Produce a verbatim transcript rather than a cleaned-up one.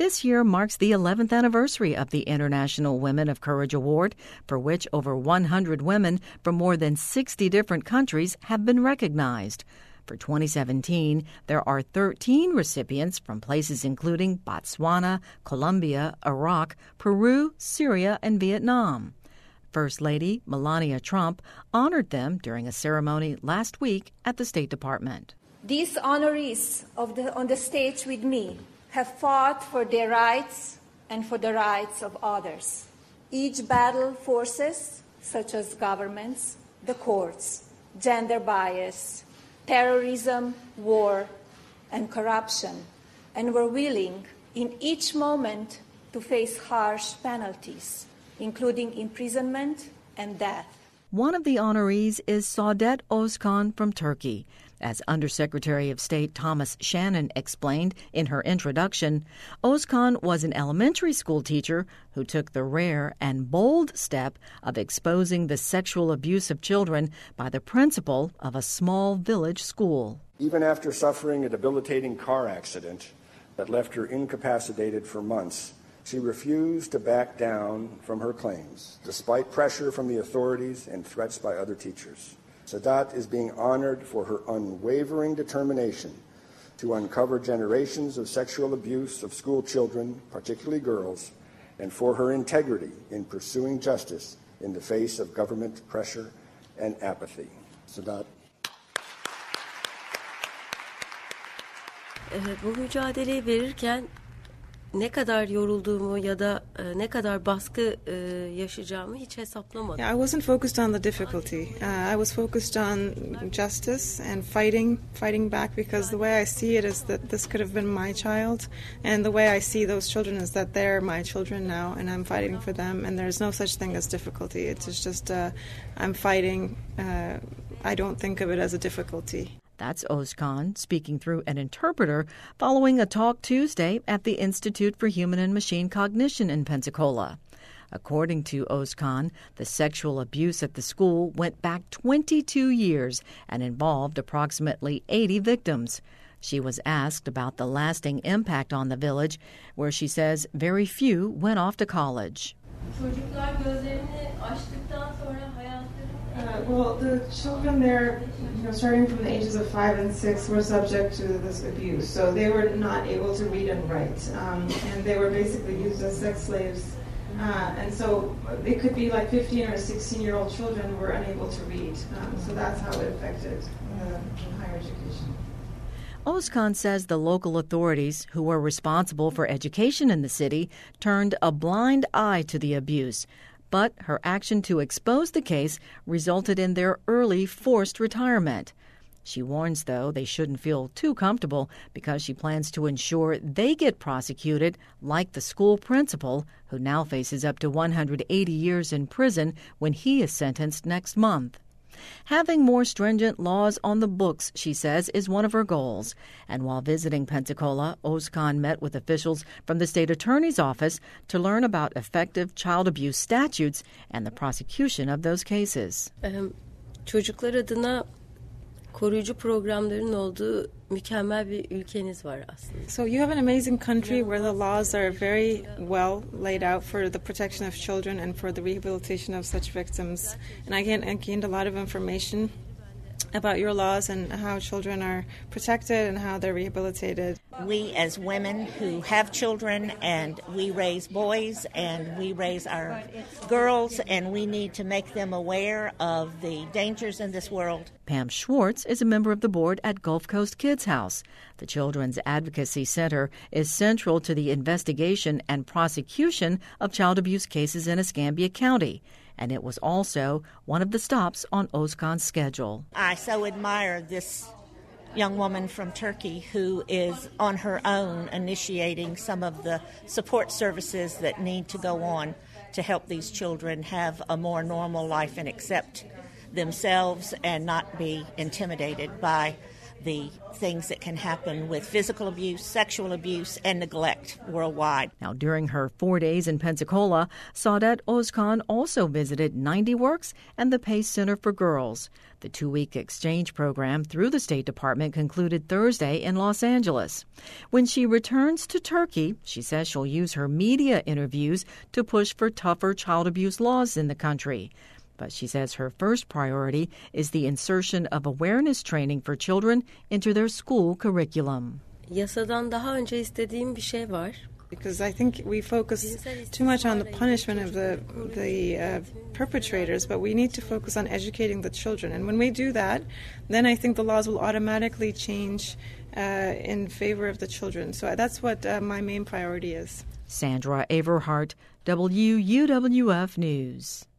This year marks the eleventh anniversary of the International Women of Courage Award, for which over one hundred women from more than sixty different countries have been recognized. For twenty seventeen, there are thirteen recipients from places including Botswana, Colombia, Iraq, Peru, Syria, and Vietnam. First Lady Melania Trump honored them during a ceremony last week at the State Department. These honorees of the, on the stage with me have fought for their rights and for the rights of others. Each battled forces such as governments, the courts, gender bias, terrorism, war, and corruption, and were willing in each moment to face harsh penalties, including imprisonment and death. One of the honorees is Saadet Özkan from Turkey. As Undersecretary of State Thomas Shannon explained in her introduction, Özkan was an elementary school teacher who took the rare and bold step of exposing the sexual abuse of children by the principal of a small village school. Even after suffering a debilitating car accident that left her incapacitated for months, she refused to back down from her claims, despite pressure from the authorities and threats by other teachers. Saadet is being honored for her unwavering determination to uncover generations of sexual abuse of school children, particularly girls, and for her integrity in pursuing justice in the face of government pressure and apathy. Saadet. Evet, bu mücadeleyi verirken ne kadar yorulduğumu ya da e, ne kadar baskı e, yaşayacağımı hiç hesaplamadım. Yeah, I wasn't focused on the difficulty. Uh, I was focused on justice and fighting, fighting back, because the way I see it is that this could have been my child, and the way I see those children is that they're my children now, and I'm fighting for them, and there's no such thing as difficulty. It's just uh, I'm fighting. Uh, I don't think of it as a difficulty. That's Özkan speaking through an interpreter following a talk Tuesday at the Institute for Human and Machine Cognition in Pensacola. According to Özkan, the sexual abuse at the school went back twenty-two years and involved approximately eighty victims. She was asked about the lasting impact on the village, where she says very few went off to college. Uh, well, the children there, you know, starting from the ages of five and six, were subject to this abuse. So they were not able to read and write, um, and they were basically used as sex slaves. Uh, and so it could be like fifteen or sixteen-year-old children who were unable to read. Um, so that's how it affected uh, higher education. Özkan says the local authorities, who were responsible for education in the city, turned a blind eye to the abuse. But her action to expose the case resulted in their early forced retirement. She warns, though, they shouldn't feel too comfortable because she plans to ensure they get prosecuted like the school principal, who now faces up to one hundred eighty years in prison when he is sentenced next month. Having more stringent laws on the books, she says, is one of her goals. And while visiting Pensacola, Özkan met with officials from the state attorney's office to learn about effective child abuse statutes and the prosecution of those cases. Um, çocuklar adına koruyucu programların olduğu mükemmel bir ülkeniz var aslında. So you have an amazing country where the laws are very well laid out for the protection of children and for the rehabilitation of such victims. And I gained, I gained a lot of information about your laws and how children are protected and how they're rehabilitated. We as women who have children, and we raise boys and we raise our girls, and we need to make them aware of the dangers in this world. Pam Schwartz is a member of the board at Gulf Coast Kids House. The Children's Advocacy Center is central to the investigation and prosecution of child abuse cases in Escambia County, and it was also one of the stops on Özkan's schedule. I so admire this young woman from Turkey who is on her own initiating some of the support services that need to go on to help these children have a more normal life and accept themselves and not be intimidated by the things that can happen with physical abuse, sexual abuse, and neglect worldwide. Now, during her four days in Pensacola, Saudette Ozkan also visited ninety Works and the Pace Center for Girls. The two-week exchange program through the State Department concluded Thursday in Los Angeles. When she returns to Turkey, she says she'll use her media interviews to push for tougher child abuse laws in the country. But she says her first priority is the insertion of awareness training for children into their school curriculum. Yasadan daha önce istediğim bir şey var. Because I think we focus too much on the punishment of the the uh, perpetrators, but we need to focus on educating the children. And when we do that, then I think the laws will automatically change uh, in favor of the children. So that's what uh, my main priority is. Sandra Averhart, W U W F News.